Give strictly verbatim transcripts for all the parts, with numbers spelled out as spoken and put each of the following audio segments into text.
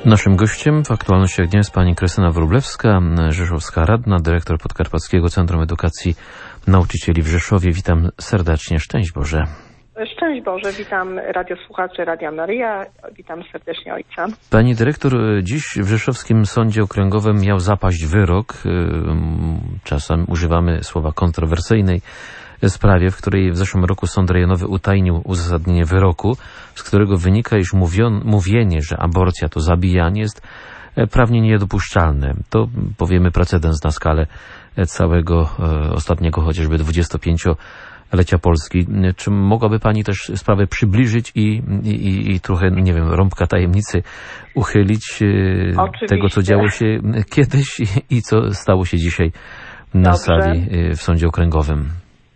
Naszym gościem w Aktualnościach Dnia jest pani Krystyna Wróblewska, rzeszowska radna, dyrektor Podkarpackiego Centrum Edukacji Nauczycieli w Rzeszowie. Witam serdecznie. Szczęść Boże. Szczęść Boże, witam radiosłuchaczy Radia Maryja, witam serdecznie ojca. Pani dyrektor, dziś w Rzeszowskim Sądzie Okręgowym miał zapaść wyrok, czasem używamy słowa kontrowersyjnej, sprawie, w której w zeszłym roku Sąd Rejonowy utajnił uzasadnienie wyroku, z którego wynika, iż mówion, mówienie, że aborcja to zabijanie, jest prawnie niedopuszczalne. To, powiemy, precedens na skalę całego e, ostatniego chociażby dwudziestopięciolecia Polski. Czy mogłaby pani też sprawę przybliżyć i, i, i trochę, nie wiem, rąbka tajemnicy uchylić e, tego, co działo się kiedyś i, i co stało się dzisiaj na Dobrze. sali w Sądzie Okręgowym?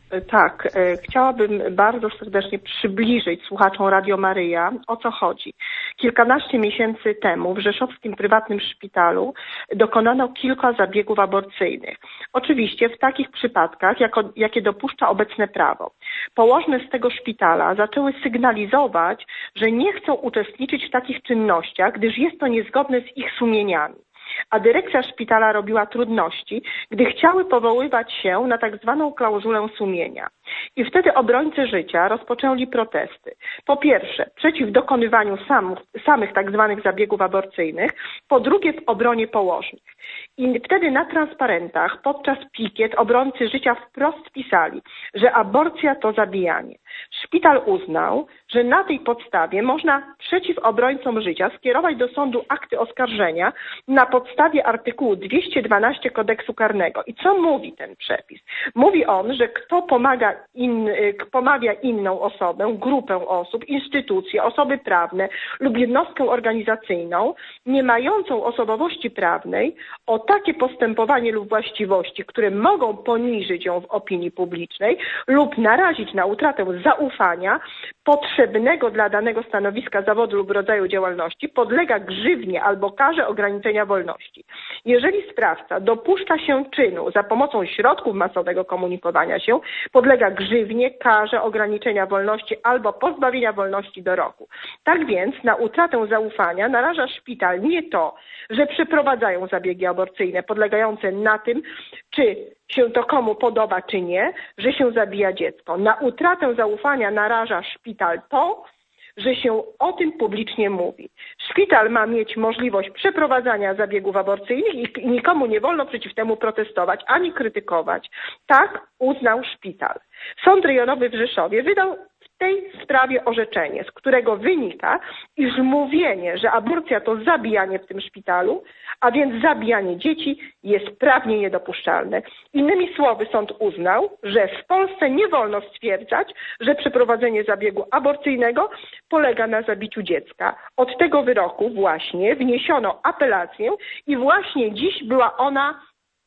Tak, chciałabym bardzo serdecznie przybliżyć słuchaczom Radio Maryja, o co chodzi. Kilkanaście miesięcy temu w rzeszowskim prywatnym szpitalu dokonano kilka zabiegów aborcyjnych. Oczywiście w takich przypadkach, jako, jakie dopuszcza obecne prawo. Położne z tego szpitala zaczęły sygnalizować, że nie chcą uczestniczyć w takich czynnościach, gdyż jest to niezgodne z ich sumieniami. A dyrekcja szpitala robiła trudności, gdy chciały powoływać się na tak zwaną klauzulę sumienia. I wtedy obrońcy życia rozpoczęli protesty. Po pierwsze, przeciw dokonywaniu samych, samych tak zwanych zabiegów aborcyjnych, po drugie w obronie położnych. I wtedy na transparentach podczas pikiet obrońcy życia wprost pisali, że aborcja to zabijanie. Szpital uznał, że na tej podstawie można przeciw obrońcom życia skierować do sądu akty oskarżenia na podstawie artykułu dwieście dwanaście Kodeksu Karnego. I co mówi ten przepis? Mówi on, że kto pomaga in, pomawia inną osobę, grupę osób, instytucje, osoby prawne lub jednostkę organizacyjną nie mającą osobowości prawnej o takie postępowanie lub właściwości, które mogą poniżyć ją w opinii publicznej lub narazić na utratę zaufania potrzebnego dla danego stanowiska, zawodu lub rodzaju działalności, podlega grzywnie albo karze ograniczenia wolności. Jeżeli sprawca dopuszcza się czynu za pomocą środków masowego komunikowania się, podlega grzywnie, karze ograniczenia wolności albo pozbawienia wolności do roku. Tak więc na utratę zaufania naraża szpital nie to, że przeprowadzają zabiegi aborcyjne polegające na tym, czy się to komu podoba, czy nie, że się zabija dziecko. Na utratę zaufania naraża szpital to, że się o tym publicznie mówi. Szpital ma mieć możliwość przeprowadzania zabiegów aborcyjnych i nikomu nie wolno przeciw temu protestować, ani krytykować. Tak uznał szpital. Sąd Rejonowy w Rzeszowie wydał w tej sprawie orzeczenie, z którego wynika, iż mówienie, że aborcja to zabijanie w tym szpitalu, a więc zabijanie dzieci, jest prawnie niedopuszczalne. Innymi słowy, sąd uznał, że w Polsce nie wolno stwierdzać, że przeprowadzenie zabiegu aborcyjnego polega na zabiciu dziecka. Od tego wyroku właśnie wniesiono apelację i właśnie dziś była ona,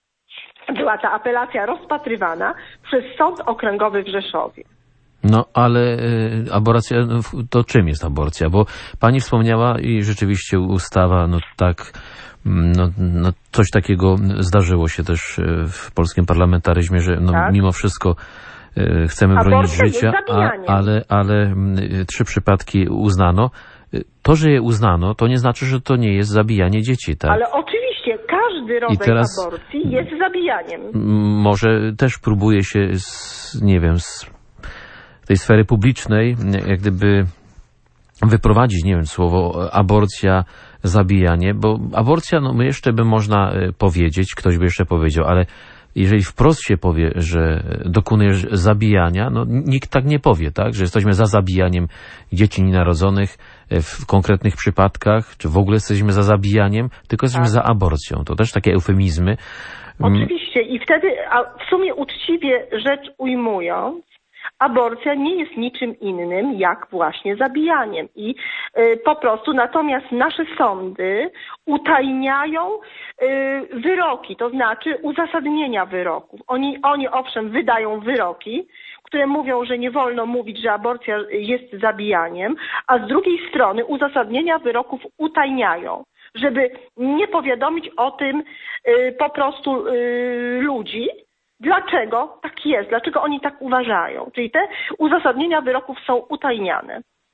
była ta apelacja rozpatrywana przez Sąd Okręgowy w Rzeszowie. No, ale y, aborcja, to czym jest aborcja? Bo pani wspomniała i rzeczywiście ustawa, no tak, no, no coś takiego zdarzyło się też w polskim parlamentaryzmie, że no, tak? Mimo wszystko y, chcemy aborcja bronić życia, a, ale, ale y, trzy przypadki uznano. To, że je uznano, to nie znaczy, że to nie jest zabijanie dzieci, tak? Ale oczywiście każdy rodzaj teraz, aborcji jest zabijaniem. Może też próbuje się, z, nie wiem, z tej sfery publicznej, jak gdyby wyprowadzić, nie wiem, słowo aborcja, zabijanie, bo aborcja, no jeszcze by można powiedzieć, ktoś by jeszcze powiedział, ale jeżeli wprost się powie, że dokonujesz zabijania, no nikt tak nie powie, tak, że jesteśmy za zabijaniem dzieci nienarodzonych w konkretnych przypadkach, czy w ogóle jesteśmy za zabijaniem, tylko jesteśmy tak. za aborcją. To też takie eufemizmy. Oczywiście i wtedy, a w sumie uczciwie rzecz ujmując, aborcja nie jest niczym innym jak właśnie zabijaniem i y, po prostu natomiast nasze sądy utajniają y, wyroki, to znaczy uzasadnienia wyroków. Oni, oni owszem wydają wyroki, które mówią, że nie wolno mówić, że aborcja jest zabijaniem, a z drugiej strony uzasadnienia wyroków utajniają, żeby nie powiadomić o tym y, po prostu y, ludzi. Dlaczego tak jest? Dlaczego oni tak uważają? Czyli te uzasadnienia wyroków są utajniane.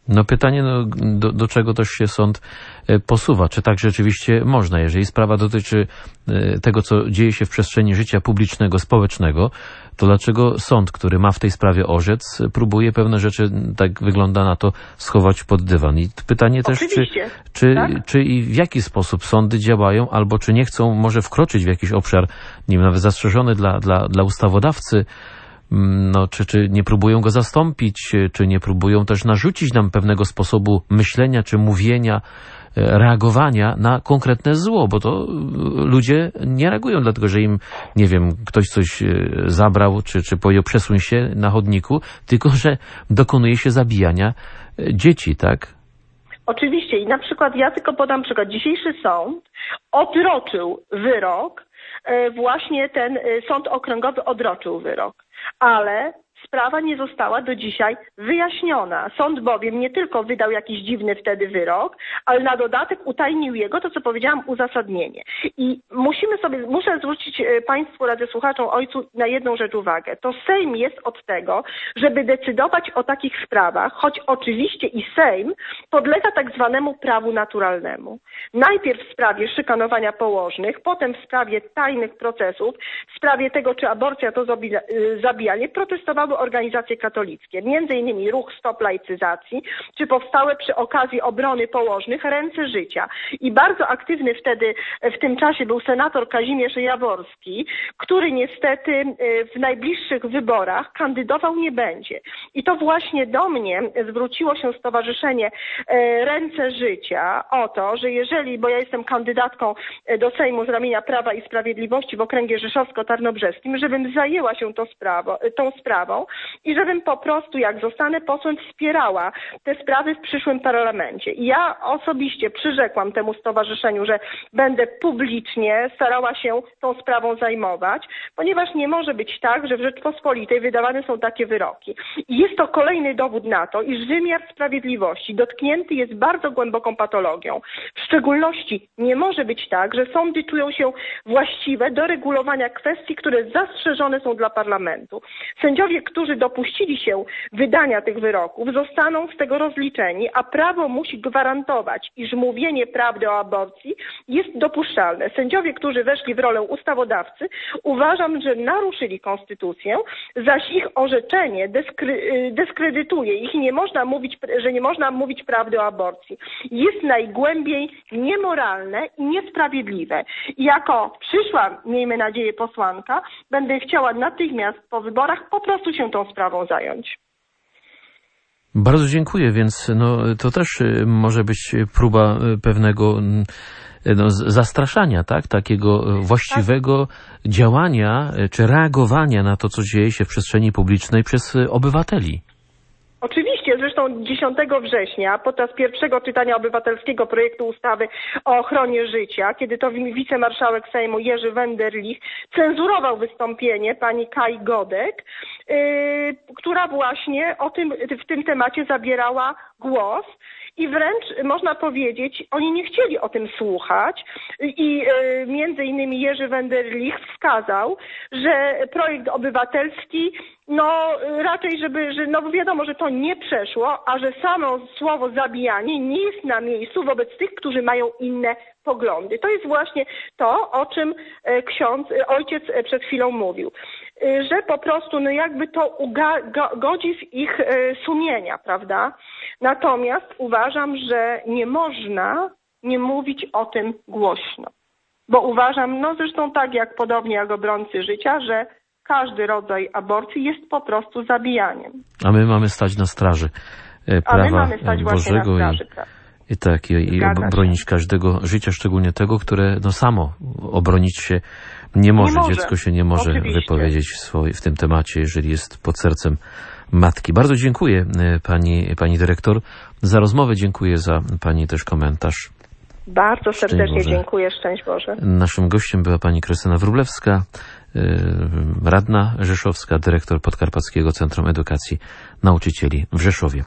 No pytanie, no, do, do czego też się sąd posuwa? Czy tak rzeczywiście można? Jeżeli sprawa dotyczy tego, co dzieje się w przestrzeni życia publicznego, społecznego, to dlaczego sąd, który ma w tej sprawie orzec, próbuje pewne rzeczy, tak wygląda na to, schować pod dywan? I pytanie też, czy, czy, tak? czy i w jaki sposób sądy działają, albo czy nie chcą może wkroczyć w jakiś obszar, nie wiem, nawet zastrzeżony dla, dla, dla ustawodawcy, no, czy, czy nie próbują go zastąpić, czy nie próbują też narzucić nam pewnego sposobu myślenia, czy mówienia, reagowania na konkretne zło, bo to ludzie nie reagują dlatego, że im, nie wiem, ktoś coś zabrał, czy, czy powiedział przesuń się na chodniku, tylko że dokonuje się zabijania dzieci, tak? Oczywiście i na przykład ja tylko podam przykład. Dzisiejszy sąd odroczył wyrok, właśnie ten sąd okręgowy odroczył wyrok, ale sprawa nie została do dzisiaj wyjaśniona. Sąd bowiem nie tylko wydał jakiś dziwny wtedy wyrok, ale na dodatek utajnił jego, to co powiedziałam, uzasadnienie. I musimy sobie, muszę zwrócić Państwu, radiosłuchaczom, ojcu na jedną rzecz uwagę. To Sejm jest od tego, żeby decydować o takich sprawach, choć oczywiście i Sejm podlega tak zwanemu prawu naturalnemu. Najpierw w sprawie szykanowania położnych, potem w sprawie tajnych procesów, w sprawie tego, czy aborcja to zabijanie, protestowały organizacje katolickie, między innymi Ruch Stop Laicyzacji, czy powstałe przy okazji obrony położnych Ręce Życia. I bardzo aktywny wtedy w tym czasie był senator Kazimierz Jaworski, który niestety w najbliższych wyborach kandydował nie będzie. I to właśnie do mnie zwróciło się Stowarzyszenie Ręce Życia o to, że jeżeli, bo ja jestem kandydatką do Sejmu z ramienia Prawa i Sprawiedliwości w okręgie rzeszowsko-tarnobrzeskim, żebym zajęła się tą sprawą, tą sprawą i żebym po prostu, jak zostanę posłem, wspierała te sprawy w przyszłym parlamencie. I ja osobiście przyrzekłam temu stowarzyszeniu, że będę publicznie starała się tą sprawą zajmować, ponieważ nie może być tak, że w Rzeczpospolitej wydawane są takie wyroki. I jest to kolejny dowód na to, iż wymiar sprawiedliwości dotknięty jest bardzo głęboką patologią. W szczególności nie może być tak, że sądy czują się właściwe do regulowania kwestii, które zastrzeżone są dla parlamentu. Sędziowie, którzy dopuścili się wydania tych wyroków, zostaną z tego rozliczeni, a prawo musi gwarantować, iż mówienie prawdy o aborcji jest dopuszczalne. Sędziowie, którzy weszli w rolę ustawodawcy, uważam, że naruszyli konstytucję, zaś ich orzeczenie deskry- dyskredytuje ich i nie można mówić, że nie można mówić prawdy o aborcji. Jest najgłębiej niemoralne i niesprawiedliwe. I jako przyszła, miejmy nadzieję, posłanka, będę chciała natychmiast po wyborach po prostu się tą sprawą zająć. Bardzo dziękuję, więc no, to też może być próba pewnego no, zastraszania, tak? Takiego właściwego tak. działania czy reagowania na to, co dzieje się w przestrzeni publicznej przez obywateli. Oczywiście, zresztą dziesiątego września podczas pierwszego czytania obywatelskiego projektu ustawy o ochronie życia, kiedy to wicemarszałek Sejmu Jerzy Wenderlich cenzurował wystąpienie pani Kai Godek, yy, która właśnie o tym, w tym temacie zabierała głos. I wręcz można powiedzieć, oni nie chcieli o tym słuchać i y, między innymi Jerzy Wenderlich wskazał, że projekt obywatelski, no raczej, żeby, że, no wiadomo, że to nie przeszło, a że samo słowo zabijanie nie jest na miejscu wobec tych, którzy mają inne poglądy. To jest właśnie to, o czym ksiądz, ojciec przed chwilą mówił. Że po prostu, no jakby to uga- go- godzi w ich sumienia, prawda? Natomiast uważam, że nie można nie mówić o tym głośno. Bo uważam, no zresztą tak jak podobnie jak obrońcy życia, że każdy rodzaj aborcji jest po prostu zabijaniem. A my mamy stać na straży prawa A my mamy stać Bożego na straży prawa. I, i tak, i, i bronić się. każdego życia, szczególnie tego, które no samo obronić się nie może. Nie może. Dziecko się nie może Oczywiście. wypowiedzieć w, swoj, w tym temacie, jeżeli jest pod sercem matki. Bardzo dziękuję pani, pani dyrektor za rozmowę, dziękuję za pani też komentarz. Bardzo serdecznie dziękuję, szczęść Boże. Naszym gościem była pani Krystyna Wróblewska, radna rzeszowska, dyrektor Podkarpackiego Centrum Edukacji Nauczycieli w Rzeszowie.